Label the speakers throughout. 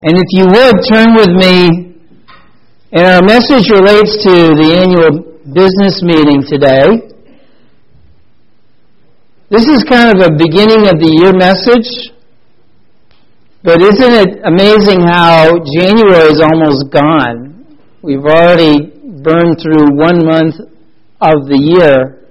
Speaker 1: And if you would, turn with me, and our message relates to the annual business meeting today. This is kind of a beginning of the year message, but isn't it amazing how January is almost gone? We've already burned through 1 month of the year.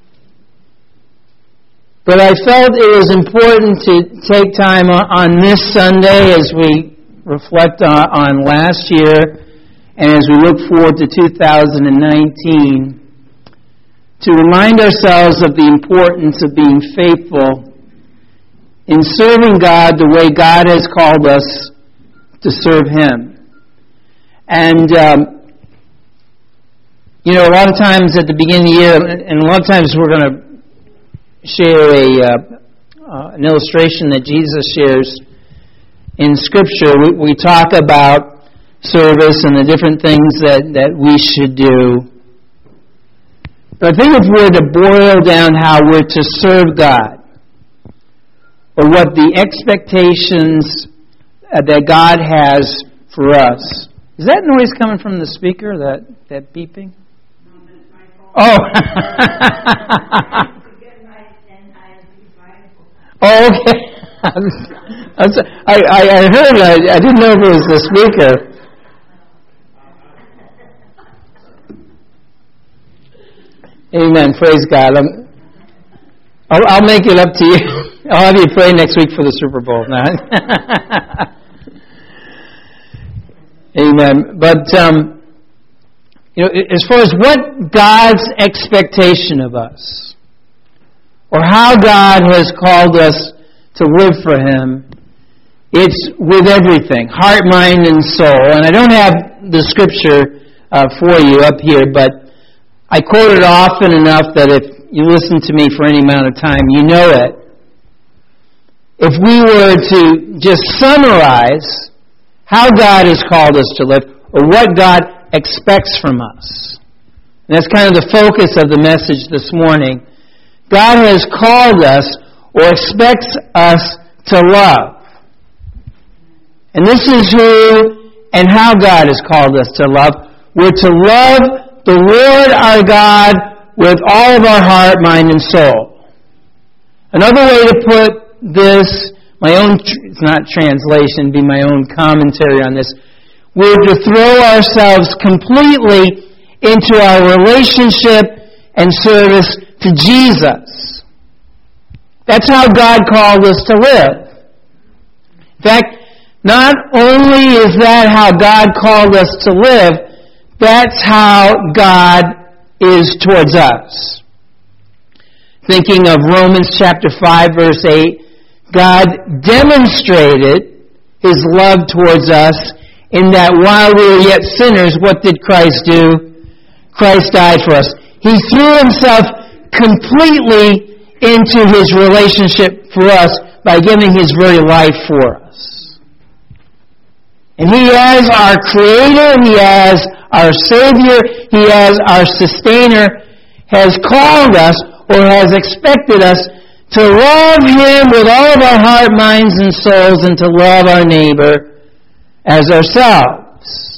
Speaker 1: But I felt it was important to take time on this Sunday as we reflect on last year and as we look forward to 2019 to remind ourselves of the importance of being faithful in serving God the way God has called us to serve Him. And, a lot of times at the beginning of the year, and a lot of times we're going to share an illustration that Jesus shares in Scripture. We talk about service and the different things that we should do. But I think if we're to boil down how we're to serve God, or what the expectations that God has for us. Is that noise coming from the speaker, that beeping?
Speaker 2: No, that's my phone.
Speaker 1: Oh! Oh, okay. I heard. I didn't know if it was the speaker. Amen. Praise God. I'll make it up to you. I'll have you pray next week for the Super Bowl. Amen. But as far as what God's expectation of us, or how God has called us to live for Him, it's with everything, heart, mind, and soul. And I don't have the scripture for you up here, but I quote it often enough that if you listen to me for any amount of time, you know it. If we were to just summarize how God has called us to live, or what God expects from us, and that's kind of the focus of the message this morning. God has called us, or expects us to love. And this is who and how God has called us to love. We're to love the Lord our God with all of our heart, mind, and soul. Another way to put this, my own, it's not translation, be my own commentary on this. We're to throw ourselves completely into our relationship and service to Jesus. That's how God called us to live. In fact, not only is that how God called us to live, that's how God is towards us. Thinking of Romans chapter 5, verse 8, God demonstrated His love towards us in that while we were yet sinners, what did Christ do? Christ died for us. He threw Himself completely into His relationship for us by giving His very life for us. And He as our Creator, He as our Savior, He as our Sustainer, has called us or has expected us to love Him with all of our heart, minds, and souls, and to love our neighbor as ourselves.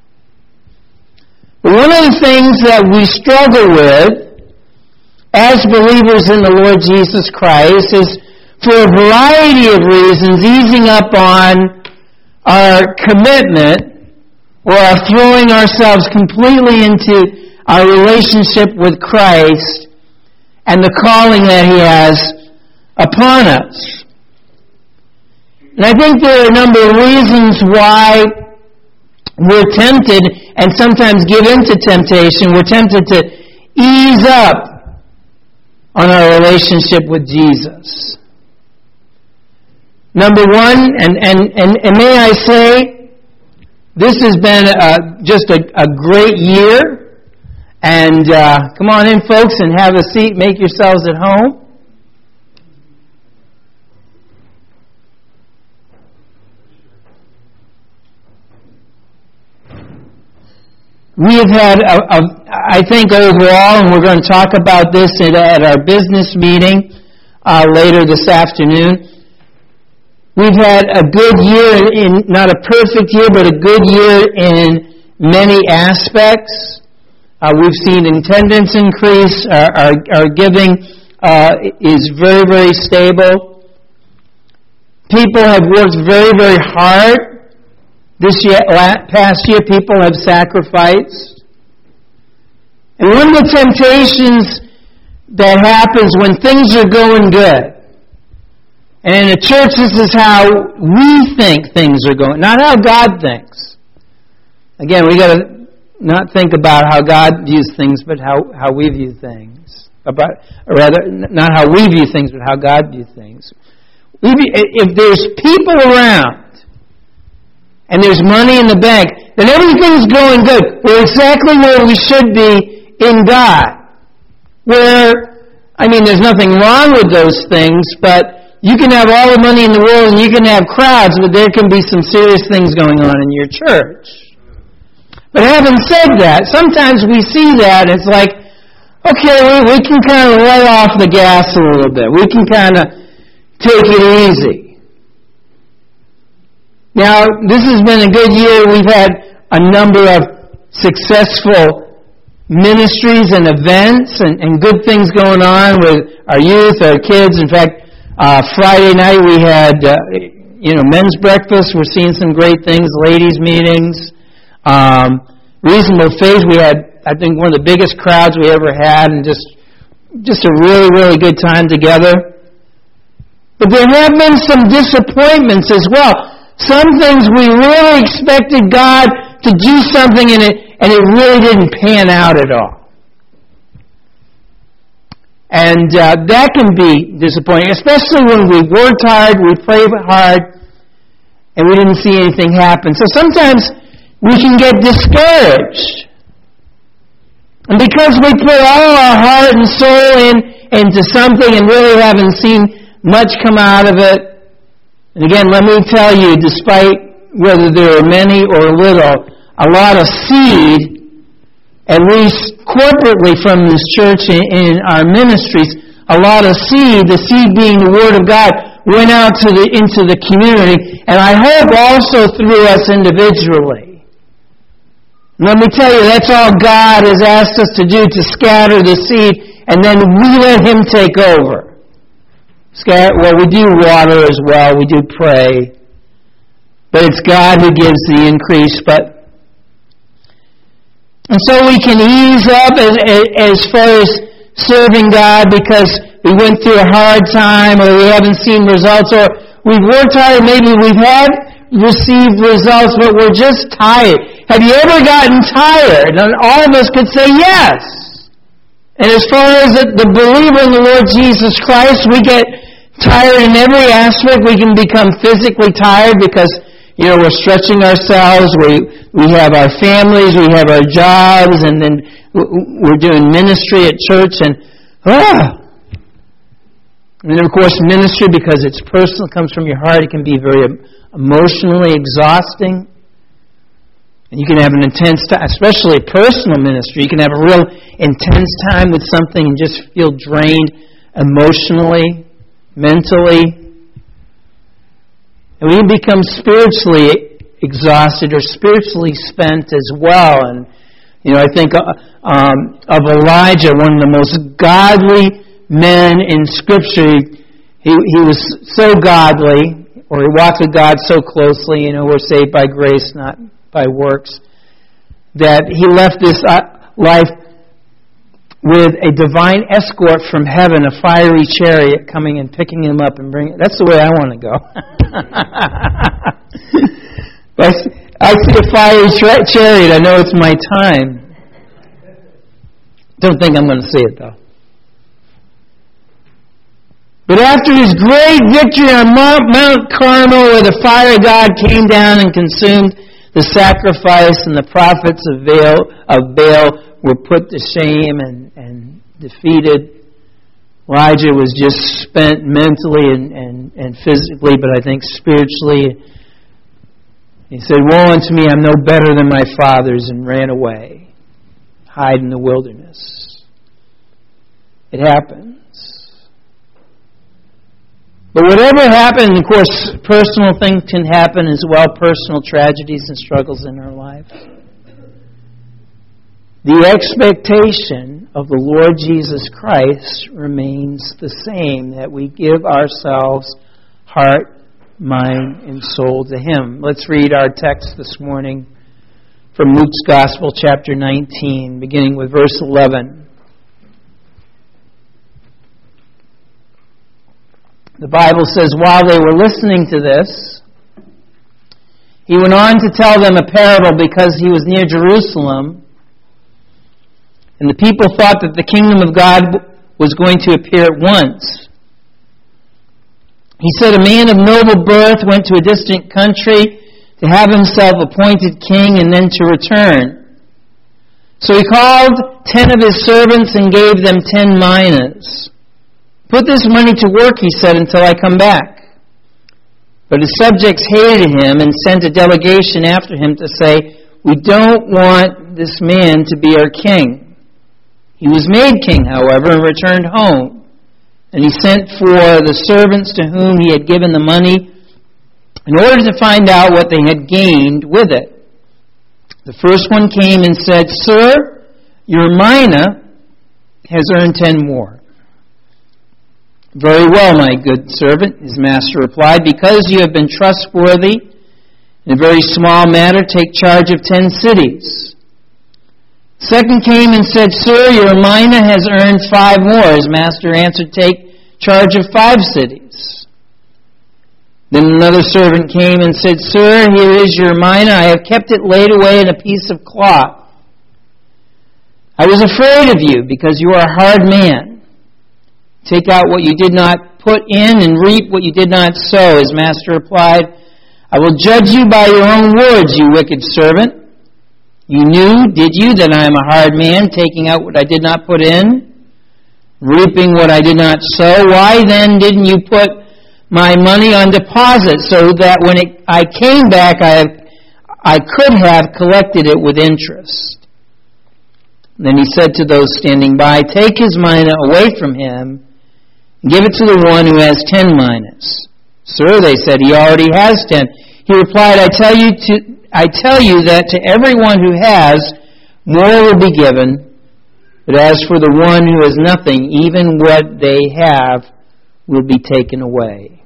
Speaker 1: But one of the things that we struggle with as believers in the Lord Jesus Christ is, for a variety of reasons, easing up on our commitment or our throwing ourselves completely into our relationship with Christ and the calling that He has upon us. And I think there are a number of reasons why we're tempted and sometimes give into temptation. We're tempted to ease up on our relationship with Jesus. Number one, and may I say, this has been just a great year. And come on in, folks, and have a seat. Make yourselves at home. We have had, I think overall, and we're going to talk about this at our business meeting later this afternoon, We've had a good year, not a perfect year, but a good year in many aspects. We've seen attendance increase. Our giving is very, very stable. People have worked very, very hard. Past year, people have sacrificed. And one of the temptations that happens when things are going good, and in a church, this is how we think things are going, not how God thinks. Again, we got to not think about how God views things, but how we view things. Not how we view things, but how God views things. If there's people around, and there's money in the bank, then everything's going good. We're exactly where we should be in God. There's nothing wrong with those things, but you can have all the money in the world and you can have crowds, but there can be some serious things going on in your church. But having said that, sometimes we see that, it's like, okay, we can kind of lay off the gas a little bit. We can kind of take it easy. Now, this has been a good year. We've had a number of successful ministries and events and good things going on with our youth, our kids. In fact, Friday night we had, men's breakfast. We're seeing some great things, ladies' meetings. Reasonable Faith, we had, I think, one of the biggest crowds we ever had, and just a really, really good time together. But there have been some disappointments as well. Some things we really expected God to do something in it, and it really didn't pan out at all. And that can be disappointing, especially when we worked hard, we prayed hard, and we didn't see anything happen. So sometimes we can get discouraged. And because we put all our heart and soul into something and really haven't seen much come out of it, and again, let me tell you, despite whether there are many or little, a lot of seed, at least corporately from this church in our ministries, a lot of seed, the seed being the Word of God, went out into the community, and I hope also through us individually. Let me tell you, that's all God has asked us to do, to scatter the seed, and then we let Him take over. We do water as well, we do pray, but it's God who gives the increase. And so we can ease up as far as serving God because we went through a hard time, or we haven't seen results, or we've worked hard, maybe we've received results, but we're just tired. Have you ever gotten tired? And all of us could say yes. And as far as the believer in the Lord Jesus Christ, we get tired in every aspect. We can become physically tired because, we're stretching ourselves. We have our families, we have our jobs, and then we're doing ministry at church. And then, of course, ministry, because it's personal, comes from your heart, it can be very emotionally exhausting. And you can have an intense time, especially personal ministry. You can have a real intense time with something and just feel drained emotionally, mentally. And we become spiritually exhausted or spiritually spent as well. And, I think of Elijah, one of the most godly men in Scripture. He was so godly, or he walked with God so closely. We're saved by grace, not by works, that he left this life with a divine escort from heaven, a fiery chariot coming and picking him up and bringing. That's the way I want to go. I see a fiery chariot. I know it's my time. Don't think I'm going to see it though. But after his great victory on Mount Carmel, where the fire of God came down and consumed the sacrifice, and the prophets of Baal were put to shame and defeated, Elijah was just spent mentally and physically, but I think spiritually. He said, "Woe unto me, I'm no better than my fathers," and ran away, hide in the wilderness. It happens. But whatever happened, of course, personal things can happen as well, personal tragedies and struggles in our life. The expectation of the Lord Jesus Christ remains the same, that we give ourselves heart, mind, and soul to Him. Let's read our text this morning from Luke's Gospel, chapter 19, beginning with verse 11. The Bible says, while they were listening to this, He went on to tell them a parable because He was near Jerusalem, and the people thought that the kingdom of God was going to appear at once. He said, a man of noble birth went to a distant country to have himself appointed king and then to return. So he called 10 of his servants and gave them 10 minas. Put this money to work, he said, until I come back. But his subjects hated him and sent a delegation after him to say, we don't want this man to be our king. He was made king, however, and returned home. And he sent for the servants to whom he had given the money in order to find out what they had gained with it. The first one came and said, Sir, your mina has earned 10 more. Very well, my good servant, his master replied, because you have been trustworthy in a very small matter, take charge of 10 cities. Second came and said, Sir, your mina has earned 5 more. His master answered, take charge of 5 cities. Then another servant came and said, Sir, here is your mina. I have kept it laid away in a piece of cloth. I was afraid of you because you are a hard man. Take out what you did not put in and reap what you did not sow. His master replied, I will judge you by your own words, you wicked servant. You knew, did you, that I am a hard man, taking out what I did not put in, reaping what I did not sow? Why then didn't you put my money on deposit so that when I came back I could have collected it with interest? Then he said to those standing by, take his mina away from him, give it to the one who has 10 minas. Sir, they said, he already has 10. He replied, I tell you that to everyone who has, more will be given. But as for the one who has nothing, even what they have will be taken away.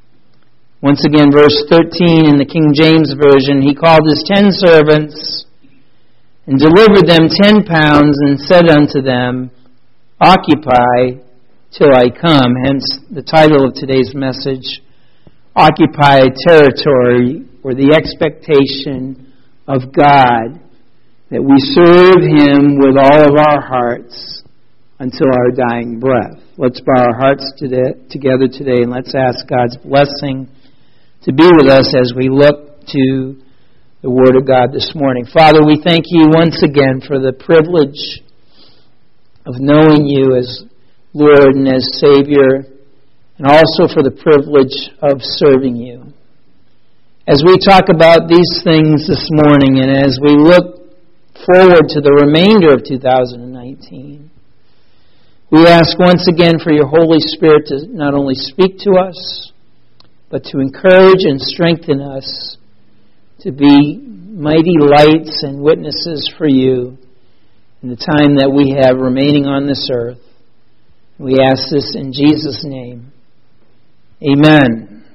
Speaker 1: Once again, verse 13 in the King James Version, he called his 10 servants and delivered them 10 pounds and said unto them, occupy till I come. Hence the title of today's message, Occupy Territory, or the expectation of God that we serve Him with all of our hearts until our dying breath. Let's bow our hearts together today and let's ask God's blessing to be with us as we look to the Word of God this morning. Father, we thank You once again for the privilege of knowing You as Lord and as Savior, and also for the privilege of serving You. As we talk about these things this morning, and as we look forward to the remainder of 2019, we ask once again for Your Holy Spirit to not only speak to us, but to encourage and strengthen us to be mighty lights and witnesses for You in the time that we have remaining on this earth. We ask this in Jesus' name. Amen.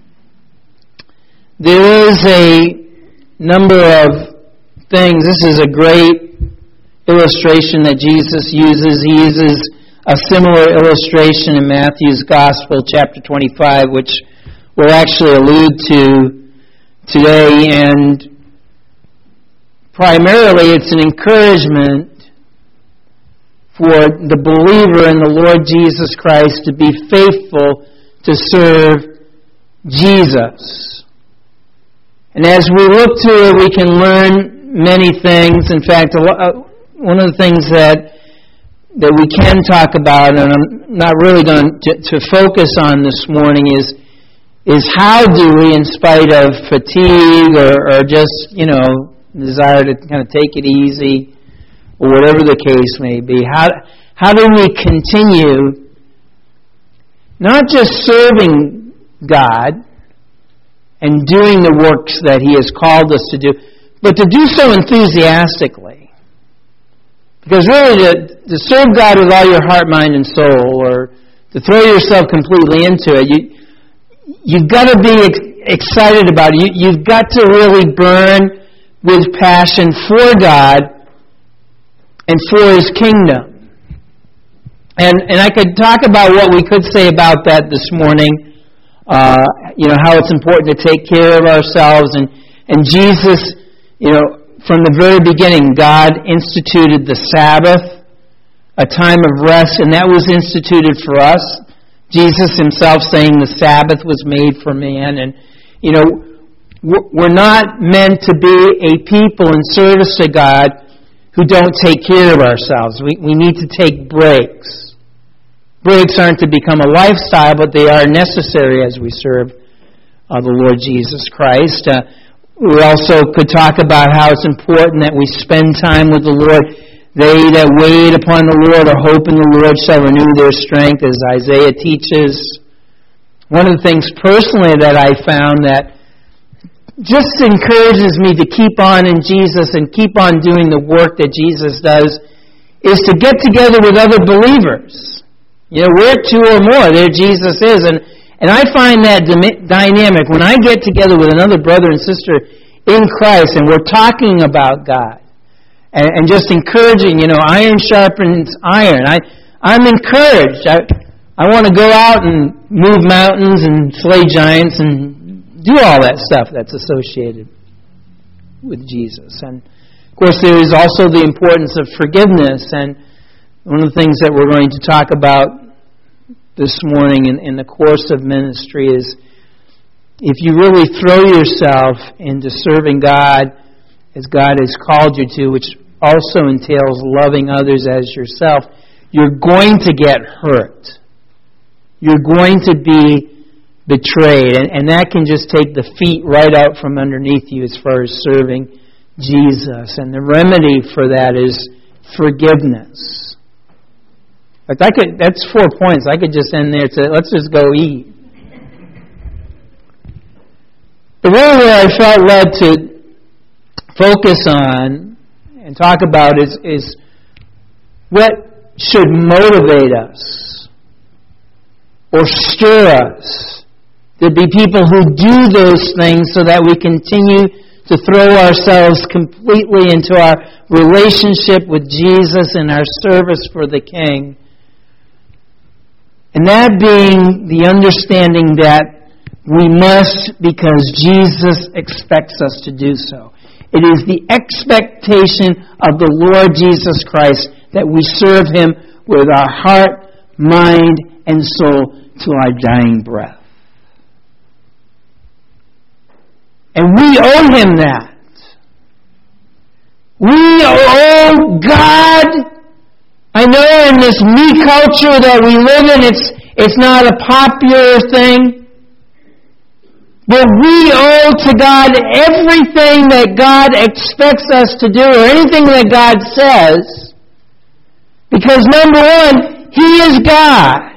Speaker 1: There is a number of things. This is a great illustration that Jesus uses. He uses a similar illustration in Matthew's Gospel, chapter 25, which we'll actually allude to today. And primarily it's an encouragement for the believer in the Lord Jesus Christ to be faithful to serve Jesus. And as we look to it, we can learn many things. In fact, one of the things that we can talk about, and I'm not really going to focus on this morning, is how do we, in spite of fatigue or just, desire to kind of take it easy, or whatever the case may be, how do we continue not just serving God and doing the works that He has called us to do, but to do so enthusiastically. Because really, to serve God with all your heart, mind, and soul, or to throw yourself completely into it, you've got to be excited about it. You've got to really burn with passion for God and for His kingdom. And I could talk about what we could say about that this morning. How it's important to take care of ourselves. And Jesus, from the very beginning, God instituted the Sabbath, a time of rest, and that was instituted for us. Jesus Himself saying the Sabbath was made for man. And, we're not meant to be a people in service to God who don't take care of ourselves. We need to take breaks. Breaks aren't to become a lifestyle, but they are necessary as we serve the Lord Jesus Christ. We also could talk about how it's important that we spend time with the Lord. They that wait upon the Lord or hope in the Lord shall renew their strength, as Isaiah teaches. One of the things personally that I found that just encourages me to keep on in Jesus and keep on doing the work that Jesus does is to get together with other believers. Where two or more, there Jesus is. And I find that dynamic when I get together with another brother and sister in Christ and we're talking about God and just encouraging, iron sharpens iron. I'm encouraged. I want to go out and move mountains and slay giants and do all that stuff that's associated with Jesus. And of course there is also the importance of forgiveness, and one of the things that we're going to talk about this morning in the course of ministry is if you really throw yourself into serving God as God has called you to, which also entails loving others as yourself, you're going to get hurt. You're going to be betrayed. And that can just take the feet right out from underneath you as far as serving Jesus. And the remedy for that is forgiveness. That's 4 points. I could just end there and say, let's just go eat. The one where I felt led to focus on and talk about is what should motivate us or stir us to be people who do those things so that we continue to throw ourselves completely into our relationship with Jesus and our service for the King. And that being the understanding that we must because Jesus expects us to do so. It is the expectation of the Lord Jesus Christ that we serve Him with our heart, mind, and soul to our dying breath. And we owe Him that. We owe God. I know in this me culture that we live in, it's not a popular thing. But we owe to God everything that God expects us to do or anything that God says. Because number one, He is God.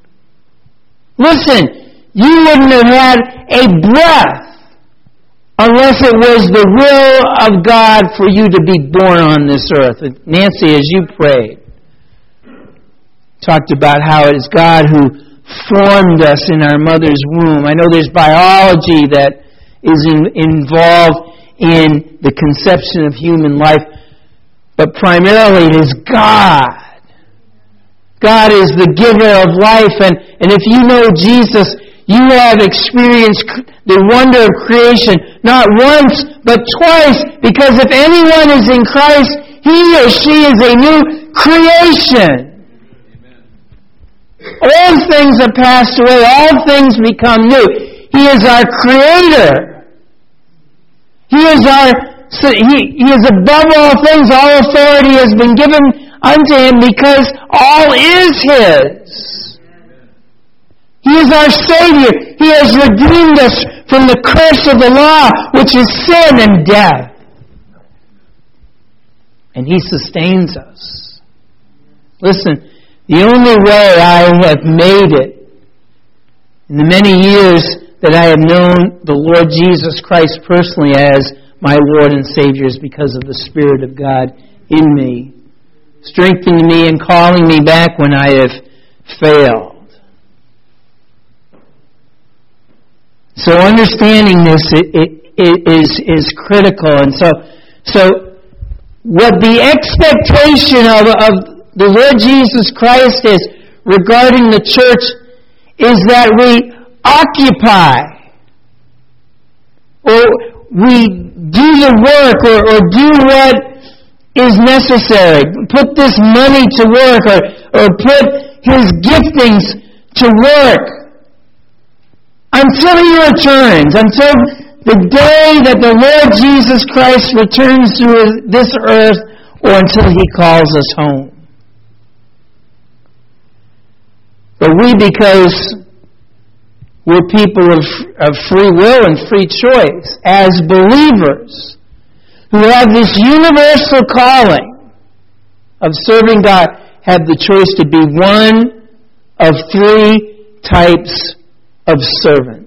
Speaker 1: Listen, you wouldn't have had a breath unless it was the will of God for you to be born on this earth. Nancy, as you prayed, talked about how it is God who formed us in our mother's womb. I know there's biology that is involved in the conception of human life, but primarily it is God. God is the giver of life, and if you know Jesus, you have experienced the wonder of creation, not once, but twice, because if anyone is in Christ, he or she is a new creation. All things have passed away. All things become new. He is our Creator. He is above all things. All authority has been given unto Him because all is His. He is our Savior. He has redeemed us from the curse of the law, which is sin and death. And He sustains us. Listen, the only way I have made it in the many years that I have known the Lord Jesus Christ personally as my Lord and Savior is because of the Spirit of God in me, strengthening me and calling me back when I have failed. So understanding this is critical. And so what the expectation of the Lord Jesus Christ is regarding the church is that we occupy, or we do the work, or do what is necessary. Put this money to work, or put His giftings to work until He returns, until the day that the Lord Jesus Christ returns to this earth, or until He calls us home. But we, because we're people of free will and free choice, as believers who have this universal calling of serving God, have the choice to be one of three types of servant.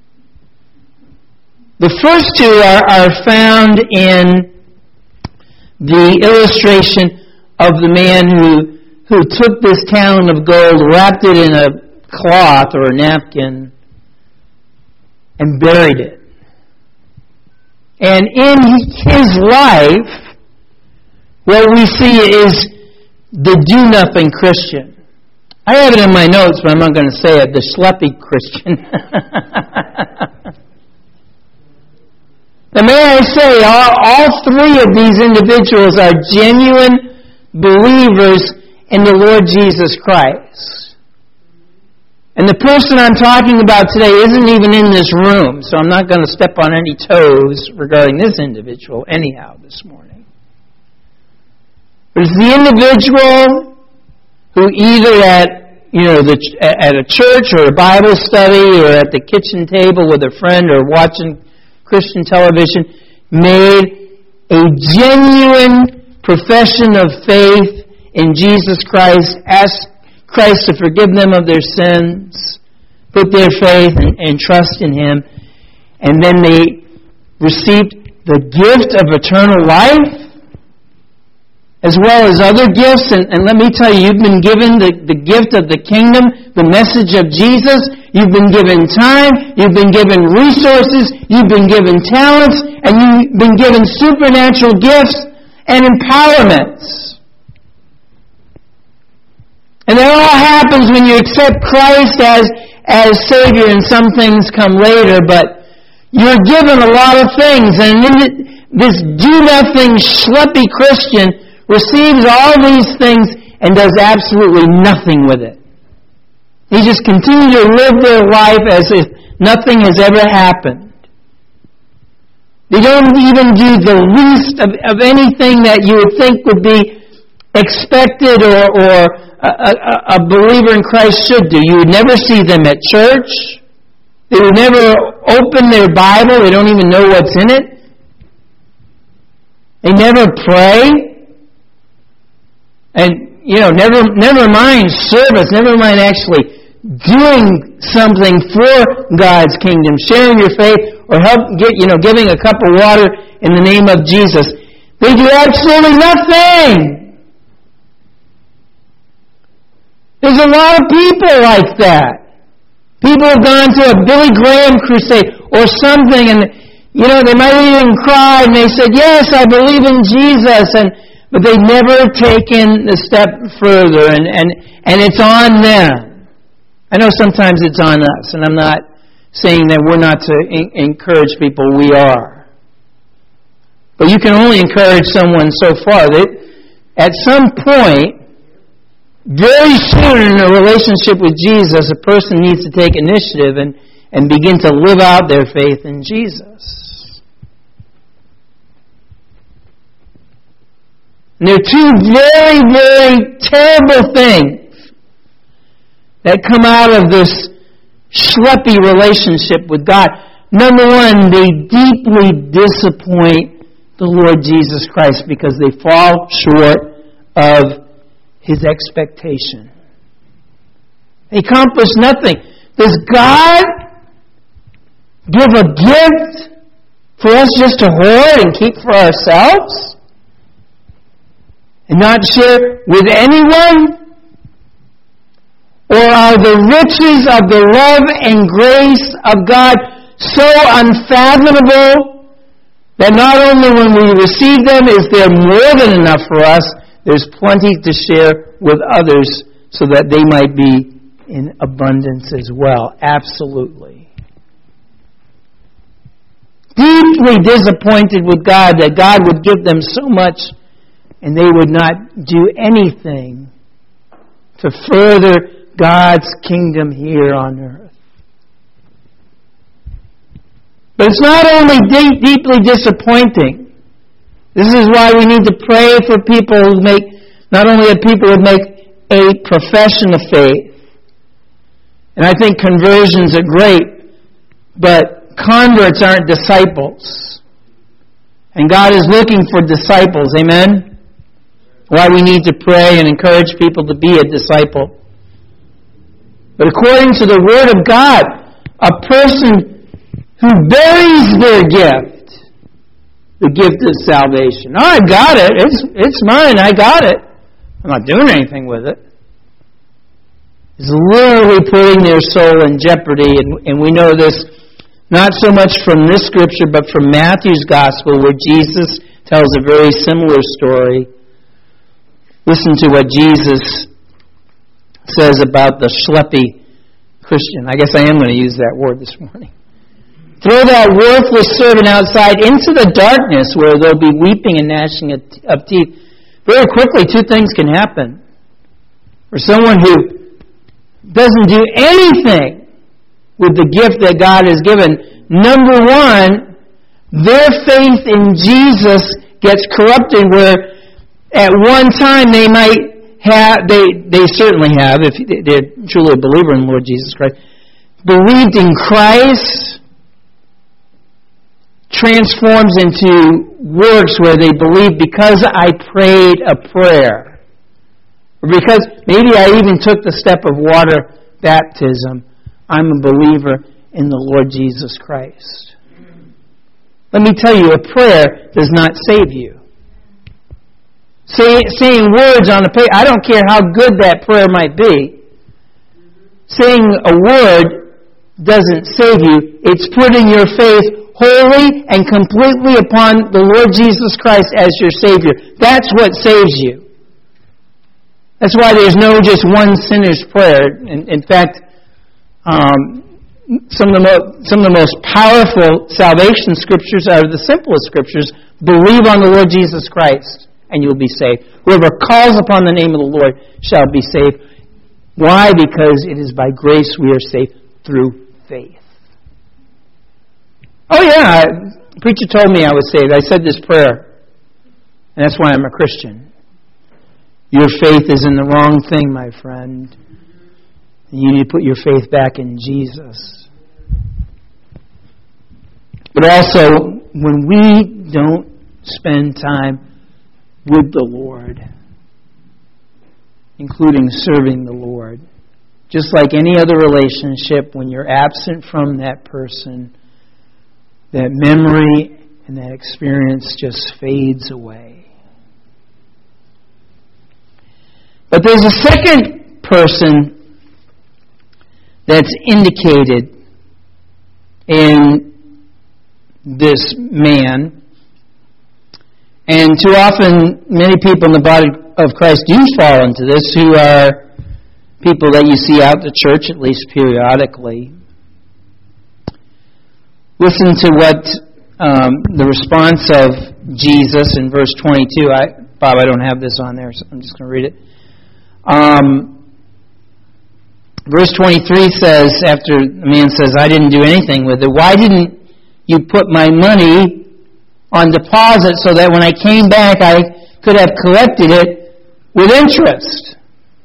Speaker 1: The first two are found in the illustration of the man who took this talent of gold, wrapped it in a cloth or a napkin, and buried it. And in his life, what we see is the do-nothing Christian. I have it in my notes, but I'm not going to say it. The schleppy Christian. Now, may I say, all three of these individuals are genuine believers in the Lord Jesus Christ. And the person I'm talking about today isn't even in this room, so I'm not going to step on any toes regarding this individual anyhow this morning. But it's the individual who either at a church or a Bible study or at the kitchen table with a friend or watching Christian television made a genuine profession of faith in Jesus Christ, asked Christ to forgive them of their sins, put their faith and trust in Him, and then they received the gift of eternal life, as well as other gifts. And let me tell you, you've been given the gift of the kingdom, the message of Jesus. You've been given time, you've been given resources, you've been given talents, and you've been given supernatural gifts and empowerments. And that all happens when you accept Christ as Savior, and some things come later, but you're given a lot of things. And this do-nothing, schleppy Christian receives all these things and does absolutely nothing with it. They just continue to live their life as if nothing has ever happened. They don't even do the least of anything that you would think would be expected or a believer in Christ should do. You would never see them at church. They would never open their Bible. They don't even know what's in it. They never pray. And, never mind service, never mind actually doing something for God's kingdom, sharing your faith, or giving a cup of water in the name of Jesus. They do absolutely nothing. There's a lot of people like that. People have gone to a Billy Graham crusade or something, and they might even cry, and they said, "Yes, I believe in Jesus," but they've never taken a step further, and it's on them. I know sometimes it's on us, and I'm not saying that we're not to encourage people. We are. But you can only encourage someone so far. At some point, very soon in a relationship with Jesus, a person needs to take initiative and begin to live out their faith in Jesus. And there are two very, very terrible things that come out of this schleppy relationship with God. Number one, they deeply disappoint the Lord Jesus Christ because they fall short of His expectation. They accomplish nothing. Does God give a gift for us just to hoard and keep for ourselves and not share with anyone? Or are the riches of the love and grace of God so unfathomable that not only when we receive them is there more than enough for us, there's plenty to share with others so that they might be in abundance as well? Absolutely. Deeply disappointed with God that God would give them so much and they would not do anything to further God's kingdom here on earth. But it's not only deeply disappointing. This is why we need to pray for people who make, not only that people would make a profession of faith. And I think conversions are great, but converts aren't disciples. And God is looking for disciples. Amen? Why we need to pray and encourage people to be a disciple. But according to the Word of God, a person who buries their gift, the gift of salvation. Oh, I got it. It's mine. I got it. I'm not doing anything with it. Is literally putting their soul in jeopardy. And we know this not so much from this scripture, but from Matthew's Gospel, where Jesus tells a very similar story. Listen to what Jesus says about the schleppy Christian. I guess I am going to use that word this morning. Throw that worthless servant outside into the darkness where there'll be weeping and gnashing of teeth. Very quickly, two things can happen. For someone who doesn't do anything with the gift that God has given, number one, their faith in Jesus gets corrupted where at one time they might have, they certainly have, if they're truly a believer in the Lord Jesus Christ, believed in Christ, transforms into works where they believe because I prayed a prayer, or because maybe I even took the step of water baptism, I'm a believer in the Lord Jesus Christ. Let me tell you, a prayer does not save you. Saying words on a page, I don't care how good that prayer might be. Saying a word doesn't save you. It's putting your faith wholly and completely upon the Lord Jesus Christ as your Savior. That's what saves you. That's why there's no just one sinner's prayer. In fact, some of the most powerful salvation scriptures are the simplest scriptures. Believe on the Lord Jesus Christ, and you'll be saved. Whoever calls upon the name of the Lord shall be saved. Why? Because it is by grace we are saved through faith. Oh yeah, the preacher told me I was saved. I said this prayer, and that's why I'm a Christian. Your faith is in the wrong thing, my friend. You need to put your faith back in Jesus. But also, when we don't spend time with the Lord, including serving the Lord, just like any other relationship, when you're absent from that person, that memory and that experience just fades away. But there's a second person that's indicated in this man. And too often, many people in the body of Christ do fall into this, who are people that you see out the church, at least periodically. Listen to what the response of Jesus in verse 22. Bob, I don't have this on there, so I'm just going to read it. Verse 23 says, after the man says, I didn't do anything with it, why didn't you put my money on deposit so that when I came back I could have collected it with interest?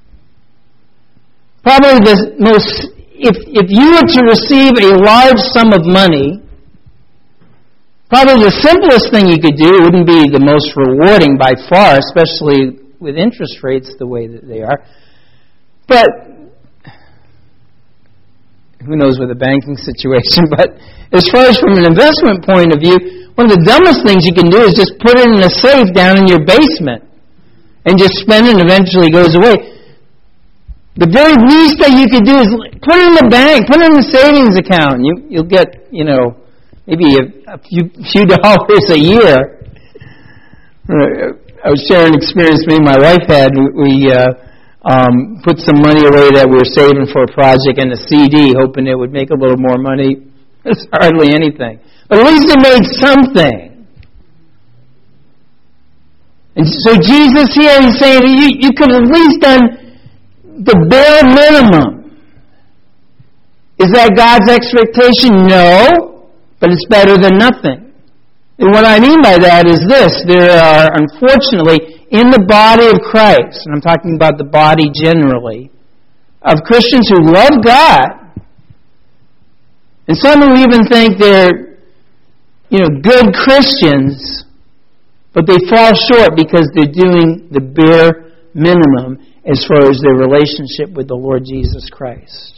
Speaker 1: Probably the most, if you were to receive a large sum of money, probably the simplest thing you could do, it wouldn't be the most rewarding by far, especially with interest rates the way that they are, but who knows with a banking situation, but as far as from an investment point of view, one of the dumbest things you can do is just put it in a safe down in your basement and just spend it and eventually it goes away. The very least that you could do is put it in the bank, put it in the savings account. You'll get, maybe a few dollars a year. I was sharing an experience me and my wife had. We put some money away that we were saving for a project in a CD, hoping it would make a little more money. It's hardly anything. But at least it made something. And so Jesus here is saying you could have at least done the bare minimum. Is that God's expectation? No, but it's better than nothing. And what I mean by that is this. There are, unfortunately, in the body of Christ, and I'm talking about the body generally, of Christians who love God, and some who even think they're, good Christians, but they fall short because they're doing the bare minimum as far as their relationship with the Lord Jesus Christ.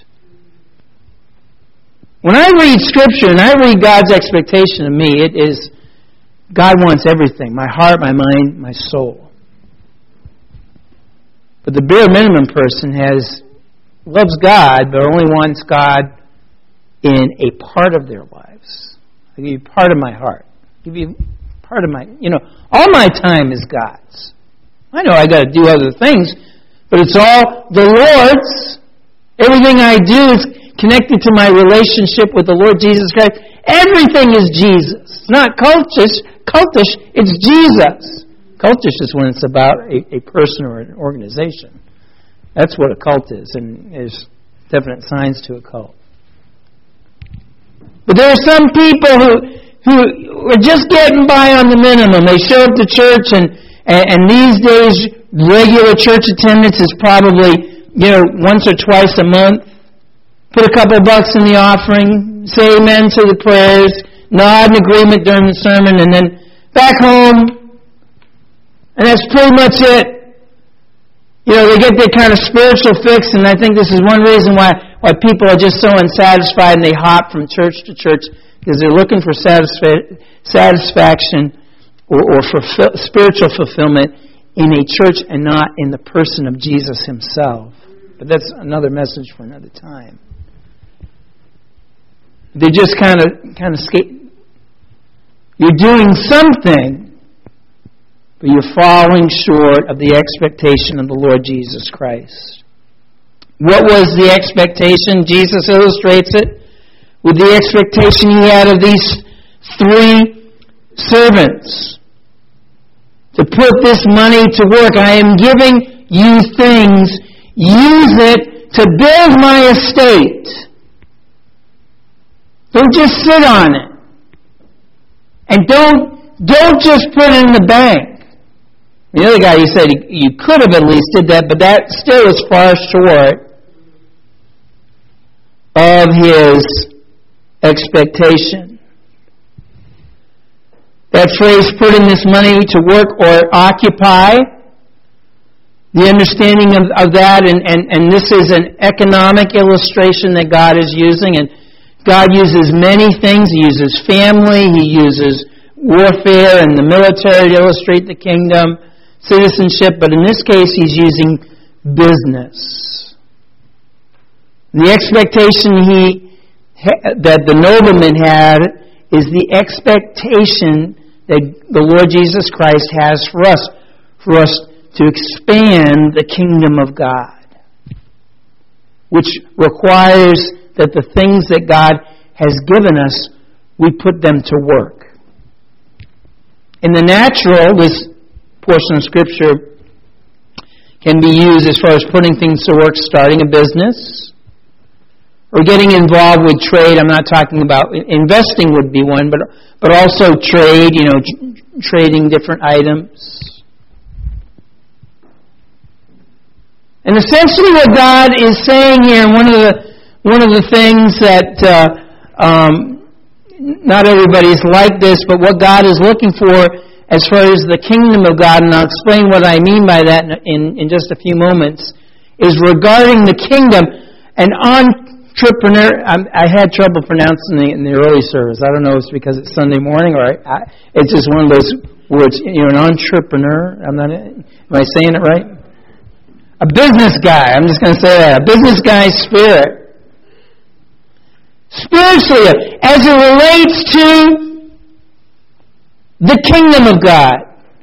Speaker 1: When I read Scripture and I read God's expectation of me, it is God wants everything, my heart, my mind, my soul. But the bare minimum person loves God, but only wants God in a part of their lives. I give you part of my heart. I give you part of my, all my time is God's. I know I got to do other things, but it's all the Lord's. Everything I do is connected to my relationship with the Lord Jesus Christ. Everything is Jesus. It's not cultish, it's Jesus. Cultish is when it's about a person or an organization. That's what a cult is, and there's definite signs to a cult. But there are some people who are just getting by on the minimum. They show up to church, and these days regular church attendance is probably once or twice a month. Put a couple bucks in the offering, say amen to the prayers, nod in agreement during the sermon, and then back home. And that's pretty much it. They get their kind of spiritual fix, and I think this is one reason why people are just so unsatisfied and they hop from church to church, because they're looking for satisfaction or for spiritual fulfillment in a church and not in the person of Jesus Himself. But that's another message for another time. They just kind of skate. You're doing something, but you're falling short of the expectation of the Lord Jesus Christ. What was the expectation? Jesus illustrates it with the expectation He had of these 3 servants. To put this money to work. I am giving you things. Use it to build my estate. Don't just sit on it. And don't just put it in the bank. The other guy, he said you could have at least did that, but that still is far short of his expectation. That phrase, putting this money to work or occupy, the understanding of that, and this is an economic illustration that God is using, and God uses many things. He uses family, He uses warfare and the military to illustrate the kingdom, citizenship, but in this case He's using business. The expectation that the nobleman had is the expectation that the Lord Jesus Christ has for us to expand the kingdom of God, which requires that the things that God has given us, we put them to work. In the natural, this portion of Scripture can be used as far as putting things to work, starting a business, or getting involved with trade. I'm not talking about investing would be one, but also trade, trading different items. And essentially what God is saying here, one of the things that not everybody's like this, but what God is looking for as far as the kingdom of God, and I'll explain what I mean by that in just a few moments, is regarding the kingdom. And on entrepreneur. I had trouble pronouncing it in the early service. I don't know if it's because it's Sunday morning or it's just one of those words. You're an entrepreneur. Am I saying it right? A business guy. I'm just going to say that. A business guy spirit. Spiritually, as it relates to the kingdom of God.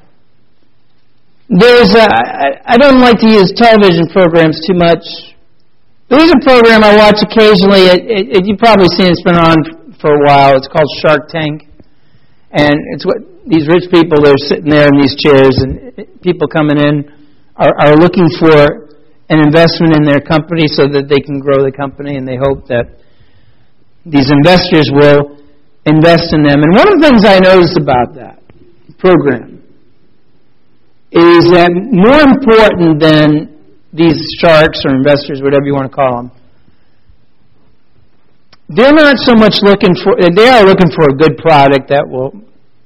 Speaker 1: I don't like to use television programs too much. There's a program I watch occasionally. You've probably seen it. It's been on for a while. It's called Shark Tank. And it's what these rich people, they're sitting there in these chairs, and people coming in are looking for an investment in their company so that they can grow the company, and they hope that these investors will invest in them. And one of the things I noticed about that program is that more important than these sharks or investors, whatever you want to call them, they're not so much looking for, they are looking for a good product that will,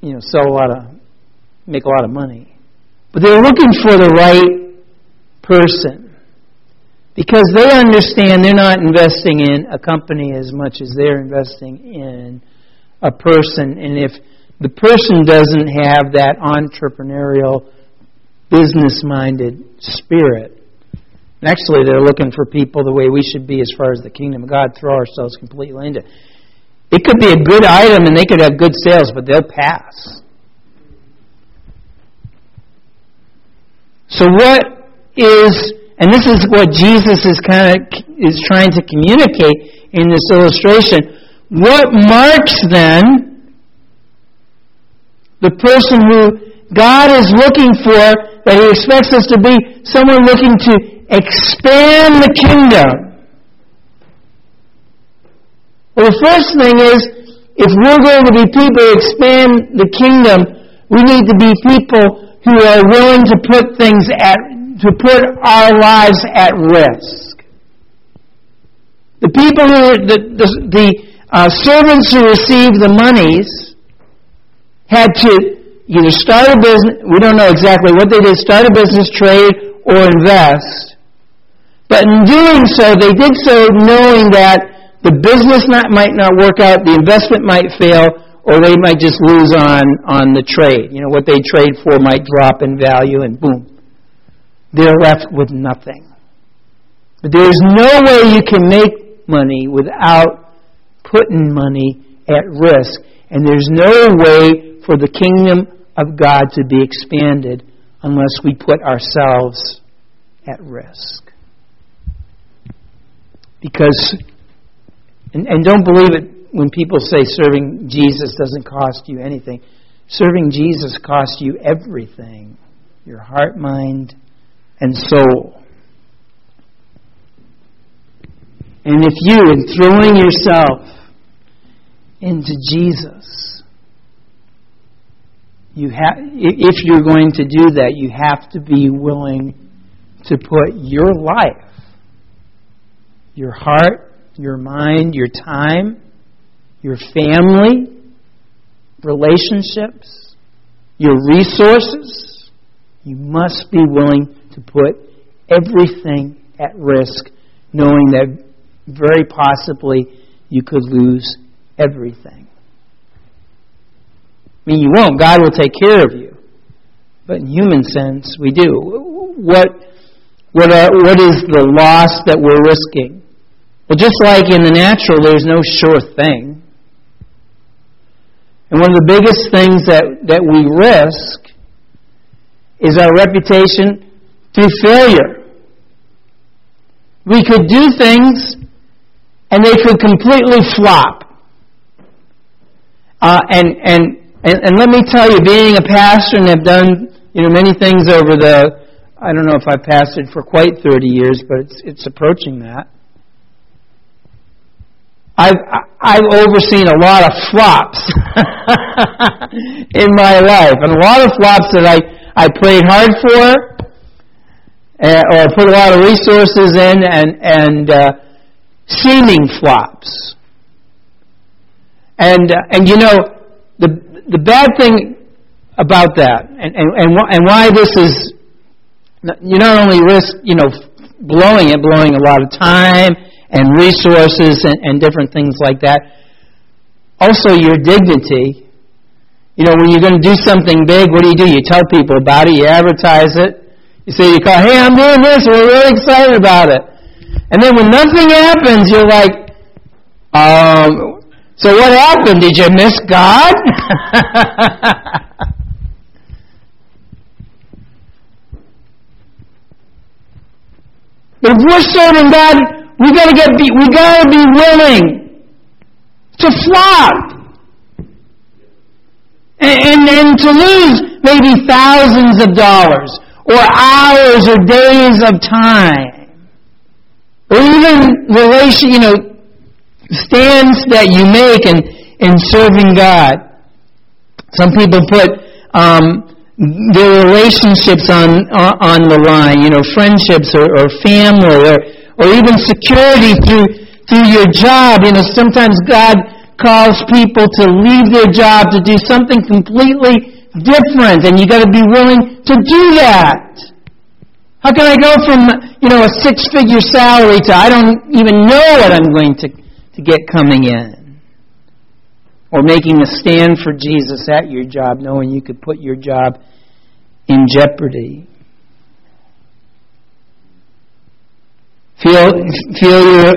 Speaker 1: make a lot of money. But they're looking for the right person. Because they understand they're not investing in a company as much as they're investing in a person. And if the person doesn't have that entrepreneurial, business-minded spirit, actually they're looking for people the way we should be as far as the kingdom of God, throw ourselves completely into it. It could be a good item and they could have good sales, but they'll pass. So what is... And this is what Jesus is trying to communicate in this illustration. What marks then the person who God is looking for, that He expects us to be someone looking to expand the kingdom? Well, the first thing is, if we're going to be people who expand the kingdom, we need to be people who are willing to put our lives at risk. The people the servants who received the monies had to either start a business, we don't know exactly what they did, start a business, trade, or invest. But in doing so, they did so knowing that the business might not work out, the investment might fail, or they might just lose on the trade. What they trade for might drop in value, and boom. They're left with nothing. But there's no way you can make money without putting money at risk. And there's no way for the kingdom of God to be expanded unless we put ourselves at risk. Because, and don't believe it when people say serving Jesus doesn't cost you anything. Serving Jesus costs you everything. Your heart, mind, and soul. And if you, in throwing yourself into Jesus, if you're going to do that, you have to be willing to put your life, your heart, your mind, your time, your family, relationships, your resources. You must be willing to put everything at risk, knowing that very possibly you could lose everything. I mean, you won't. God will take care of you. But in human sense, we do. What is the loss that we're risking? Well, just like in the natural, there's no sure thing. And one of the biggest things that we risk is our reputation through failure. We could do things and they could completely flop. And let me tell you, being a pastor and have done many things over I don't know if I've pastored for quite 30 years, but it's approaching that. I've overseen a lot of flops in my life, and a lot of flops that I prayed hard for, or put a lot of resources in, and seeming flops. And the bad thing about that, and why this is, you not only risk blowing a lot of time and resources and different things like that. Also, your dignity. You know, when you're going to do something big, what do? You tell people about it. You advertise it. You say, you call, hey, I'm doing this. We're really excited about it. And then when nothing happens, you're like, so what happened? Did you miss God? But if we're serving God, we gotta be willing to flop. And to lose maybe thousands of dollars, or hours or days of time, or even stands that you make in serving God. Some people put their relationships on the line, friendships or family, or even security through your job. Sometimes God calls people to leave their job to do something completely different, and you got to be willing to do that. How can I go from a six-figure salary to I don't even know what I'm going to get coming in? Or making a stand for Jesus at your job, knowing you could put your job in jeopardy. Feel your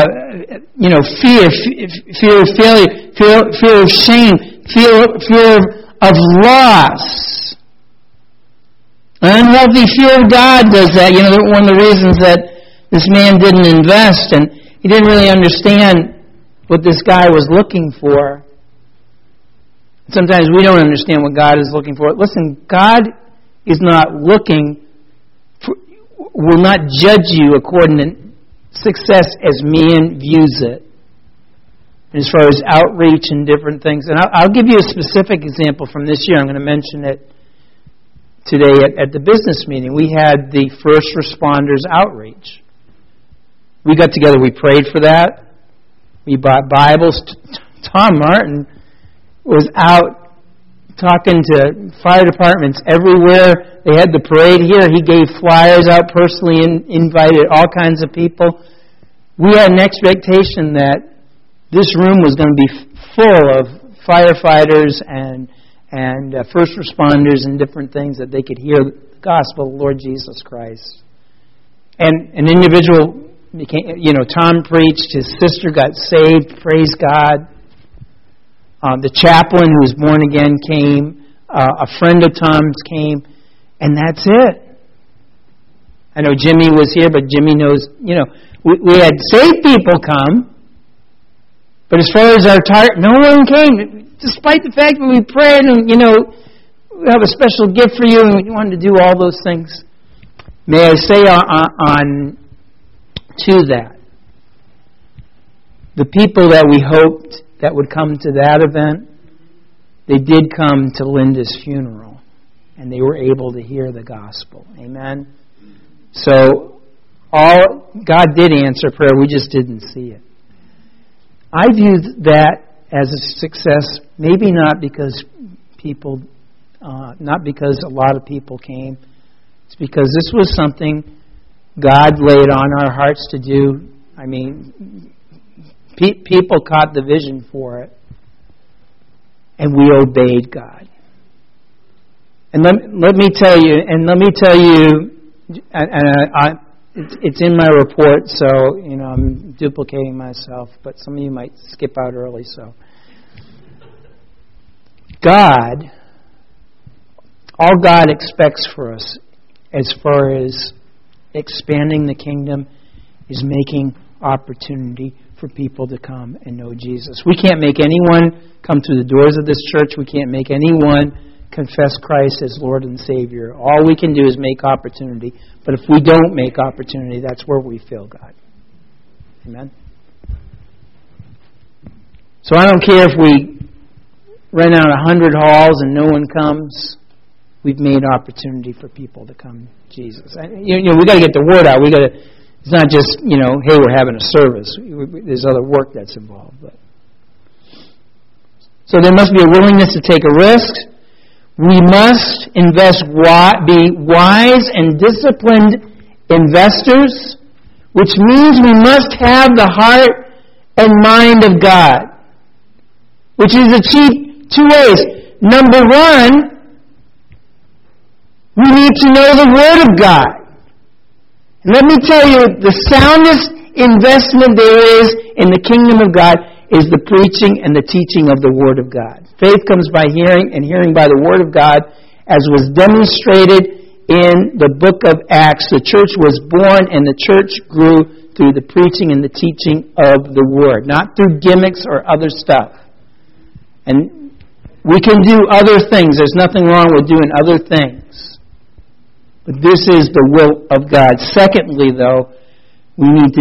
Speaker 1: fear of failure, fear of shame, fear of loss. An unhealthy fear of God does that. One of the reasons that this man didn't invest, and he didn't really understand what this guy was looking for. Sometimes we don't understand what God is looking for. Listen, God is not will not judge you according to success as man views it. As far as outreach and different things. And I'll give you a specific example from this year. I'm going to mention it today at the business meeting. We had the first responders outreach. We got together, we prayed for that. We bought Bibles. Tom Martin was out talking to fire departments everywhere. They had the parade here. He gave flyers out personally and invited all kinds of people. We had an expectation that this room was going to be full of firefighters and first responders and different things that they could hear the gospel of the Lord Jesus Christ. And an individual became, Tom preached. His sister got saved. Praise God. The chaplain who was born again came. A friend of Tom's came. And that's it. I know Jimmy was here, but Jimmy knows, we had saved people come. But as far as our target, no one came. Despite the fact that we prayed and, we have a special gift for you and we wanted to do all those things. May I say on to that, the people that we hoped that would come to that event, they did come to Linda's funeral. And they were able to hear the gospel. Amen? So, God did answer prayer. We just didn't see it. I view that as a success, maybe not because not because a lot of people came. It's because this was something God laid on our hearts to do. I mean, people caught the vision for it, and we obeyed God. And let me tell you, it's in my report, so I'm duplicating myself, but some of you might skip out early. So, all God expects for us, as far as expanding the kingdom, is making opportunity for people to come and know Jesus. We can't make anyone come through the doors of this church. We can't make anyone confess Christ as Lord and Savior. All we can do is make opportunity. But if we don't make opportunity, that's where we fail God. Amen? So I don't care if we rent out 100 halls and no one comes. We've made opportunity for people to come to Jesus. We got to get the word out. It's not just, hey, we're having a service. There's other work that's involved. So there must be a willingness to take a risk. We must be wise and disciplined investors. which means we must have the heart and mind of God, which is achieved two ways. Number one, we need to know the Word of God. And let me tell you, the soundest investment there is in the kingdom of God is the preaching and the teaching of the Word of God. Faith comes by hearing, and hearing by the Word of God, as was demonstrated in the book of Acts. The church was born and the church grew through the preaching and the teaching of the Word, not through gimmicks or other stuff. And we can do other things. There's nothing wrong with doing other things. But this is the will of God. Secondly, though, we need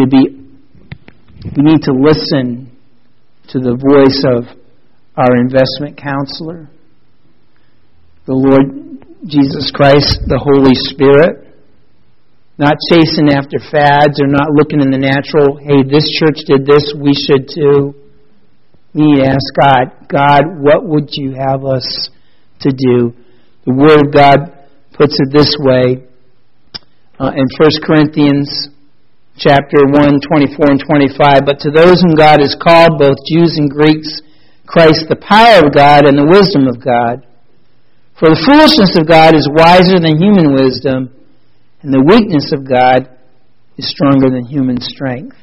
Speaker 1: to listen to the voice of our investment counselor, the Lord Jesus Christ, the Holy Spirit. Not chasing after fads or not looking in the natural, hey, this church did this, we should too. We need to ask God, what would you have us to do? The Word of God puts it this way in 1 Corinthians chapter 1, 24 and 25. But to those whom God has called, both Jews and Greeks, Christ the power of God and the wisdom of God. For the foolishness of God is wiser than human wisdom, and the weakness of God is stronger than human strength.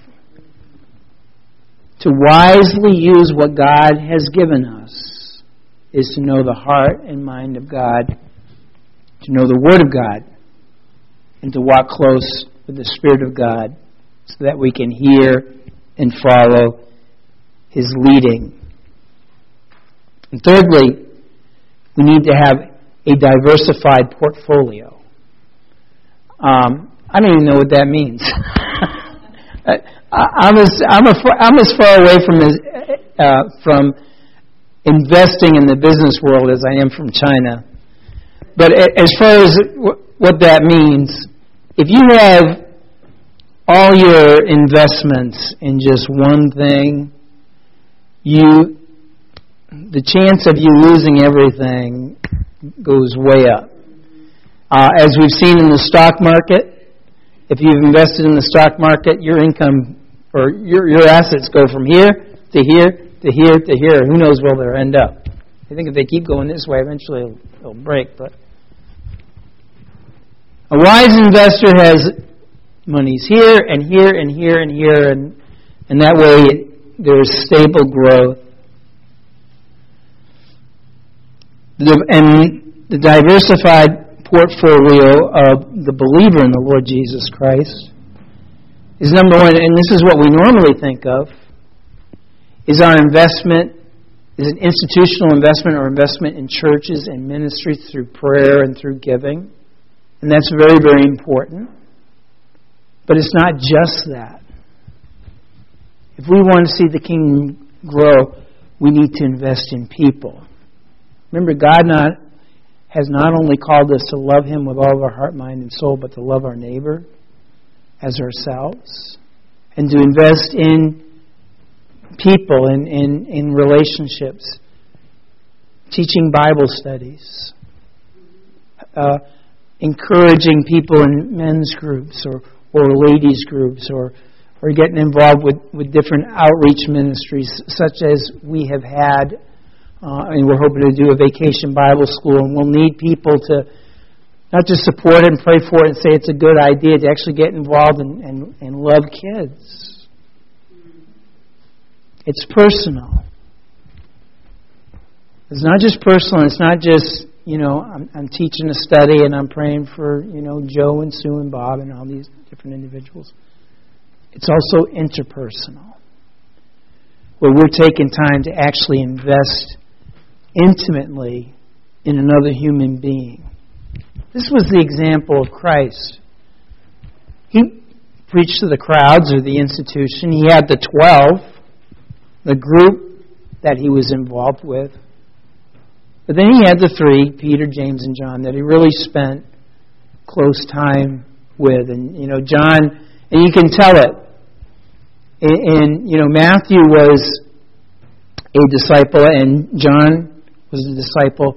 Speaker 1: To wisely use what God has given us is to know the heart and mind of God, to know the Word of God, and to walk close with the Spirit of God so that we can hear and follow His leading. And thirdly, we need to have a diversified portfolio. I don't even know what that means. I'm as far away from investing in the business world as I am from China. But as far as what that means, if you have all your investments in just one thing, the chance of you losing everything goes way up. As we've seen in the stock market, if you've invested in the stock market, your income or your assets go from here to here to here to here. Who knows where they'll end up? I think if they keep going this way, eventually it'll break. But a wise investor has monies here and here and here and here, and that way there's stable growth. And the diversified portfolio of the believer in the Lord Jesus Christ is number one, and this is what we normally think of, is our investment, is an institutional investment or investment in churches and ministries through prayer and through giving. And that's very, very important. But it's not just that. If we want to see the kingdom grow, we need to invest in people. Remember, God has not only called us to love Him with all of our heart, mind, and soul, but to love our neighbor as ourselves. And to invest in people, in relationships. Teaching Bible studies. Encouraging people in men's groups or ladies' groups or getting involved with different outreach ministries such as we have had. And we're hoping to do a vacation Bible school, and we'll need people to not just support it and pray for it and say it's a good idea, to actually get involved and love kids. It's personal. It's not just personal. It's not just, I'm teaching a study and I'm praying for, Joe and Sue and Bob and all these different individuals. It's also interpersonal, where we're taking time to actually invest intimately in another human being. This was the example of Christ. He preached to the crowds or the institution. He had the 12, the group that he was involved with. But then he had the 3, Peter, James, and John, that he really spent close time with. And, John, and you can tell it. Matthew was a disciple and John was a disciple.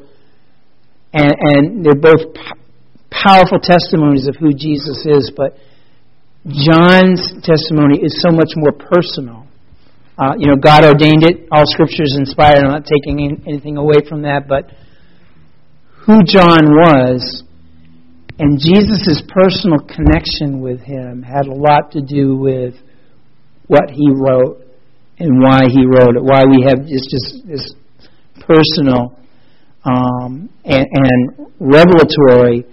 Speaker 1: And they're both powerful testimonies of who Jesus is. But John's testimony is so much more personal. God ordained it. All Scripture is inspired. I'm not taking anything away from that, but who John was and Jesus' personal connection with him had a lot to do with what he wrote and why he wrote it. Why we have just this personal and revelatory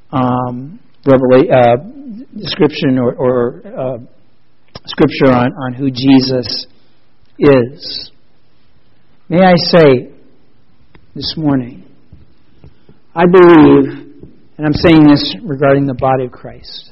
Speaker 1: description or Scripture on who Jesus is. May I say this morning, I believe, and I'm saying this regarding the body of Christ,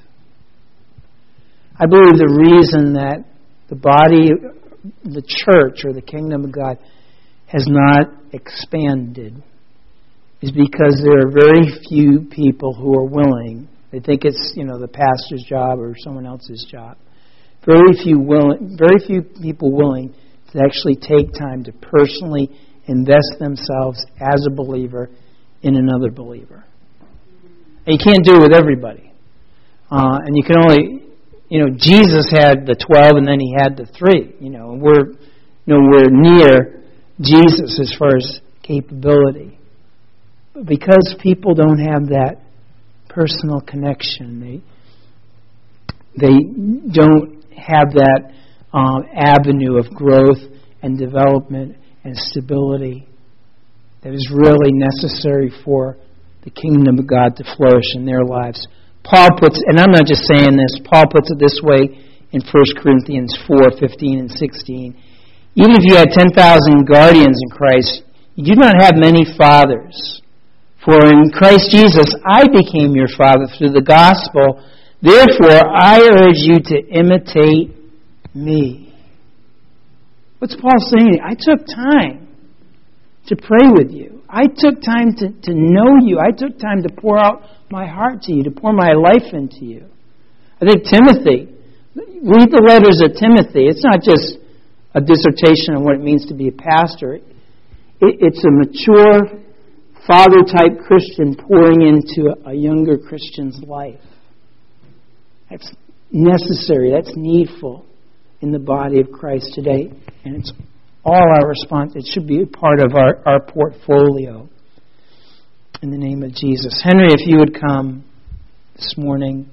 Speaker 1: I believe the reason that the body, the church or the kingdom of God has not expanded is because there are very few people who are willing. They think it's, the pastor's job or someone else's job. Very few people willing to actually take time to personally invest themselves as a believer in another believer. And you can't do it with everybody. And you can only, Jesus had the 12 and then he had the 3. And we're nowhere near Jesus as far as capability. But because people don't have that personal connection, they don't have that avenue of growth and development and stability that is really necessary for the kingdom of God to flourish in their lives. Paul puts, and I'm not just saying this, Paul puts it this way in 1 Corinthians 4:15 and 16. Even if you had 10,000 guardians in Christ, you do not have many fathers. For in Christ Jesus I became your father through the gospel. Therefore I urge you to imitate me. What's Paul saying? I took time to pray with you. I took time to know you. I took time to pour out my heart to you, to pour my life into you. I think Timothy, read the letters of Timothy. It's not just a dissertation on what it means to be a pastor. It's a mature, father-type Christian pouring into a younger Christian's life. That's necessary. That's needful in the body of Christ today. And it's all our response. It should be a part of our portfolio. In the name of Jesus. Henry, if you would come this morning.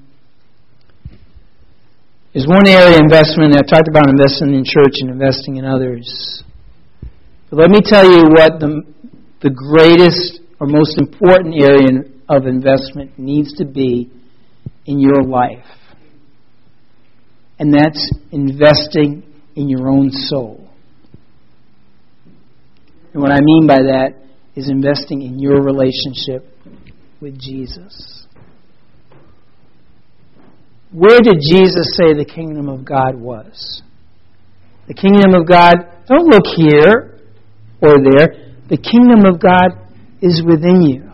Speaker 1: There's one area of investment. I talked about investing in church and investing in others. But let me tell you what the greatest or most important area of investment needs to be in your life. And that's investing in your own soul. And what I mean by that is investing in your relationship with Jesus. Where did Jesus say the kingdom of God was? The kingdom of God, don't look here or there. The kingdom of God is within you.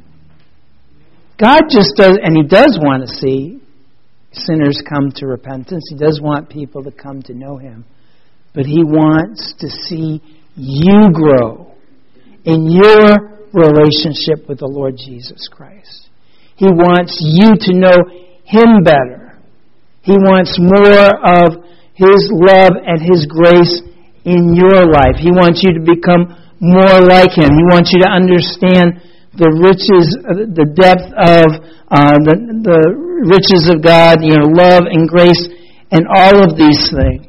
Speaker 1: God just does, and He does want to see sinners come to repentance. He does want people to come to know Him. But He wants to see you grow in your relationship with the Lord Jesus Christ. He wants you to know Him better. He wants more of His love and His grace in your life. He wants you to become more like Him. He wants you to understand the riches, the depth of the riches of God, love and grace, and all of these things.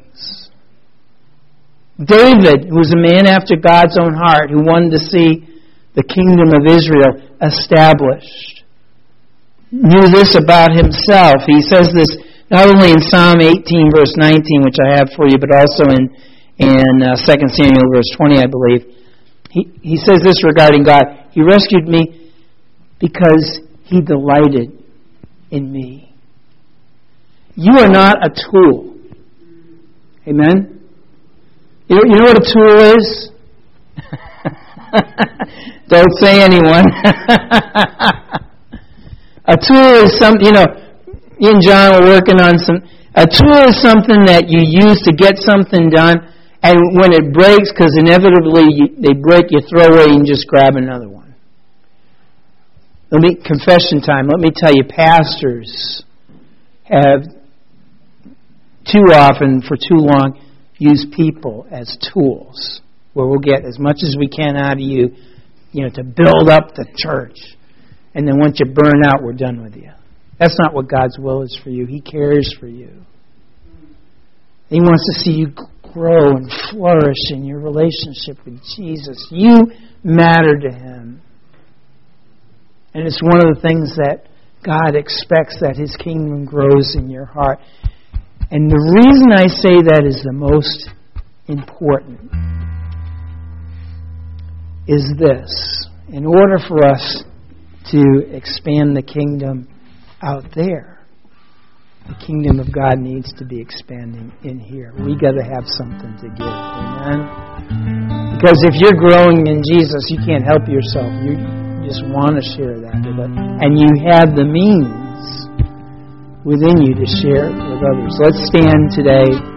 Speaker 1: David, who was a man after God's own heart, who wanted to see the kingdom of Israel established, knew this about himself. He says this not only in Psalm 18, verse 19, which I have for you, but also in 2 Samuel, verse 20, I believe. He says this regarding God. He rescued me because He delighted in me. You are not a tool. Amen? You know what a tool is? Don't say anyone. A tool is something, you and John were working on some. A tool is something that you use to get something done, and when it breaks, because inevitably they break, you throw away and just grab another one. Confession time. Let me tell you, pastors have too often, for too long, use people as tools, where we'll get as much as we can out of you, to build up the church. And then once you burn out, we're done with you. That's not what God's will is for you. He cares for you. He wants to see you grow and flourish in your relationship with Jesus. You matter to Him. And it's one of the things that God expects, that His kingdom grows in your heart. And the reason I say that is the most important is this. In order for us to expand the kingdom out there, the kingdom of God needs to be expanding in here. We got to have something to give. Amen? Because if you're growing in Jesus, you can't help yourself. You just want to share that with us. And you have the means within you to share it with others. Let's stand today.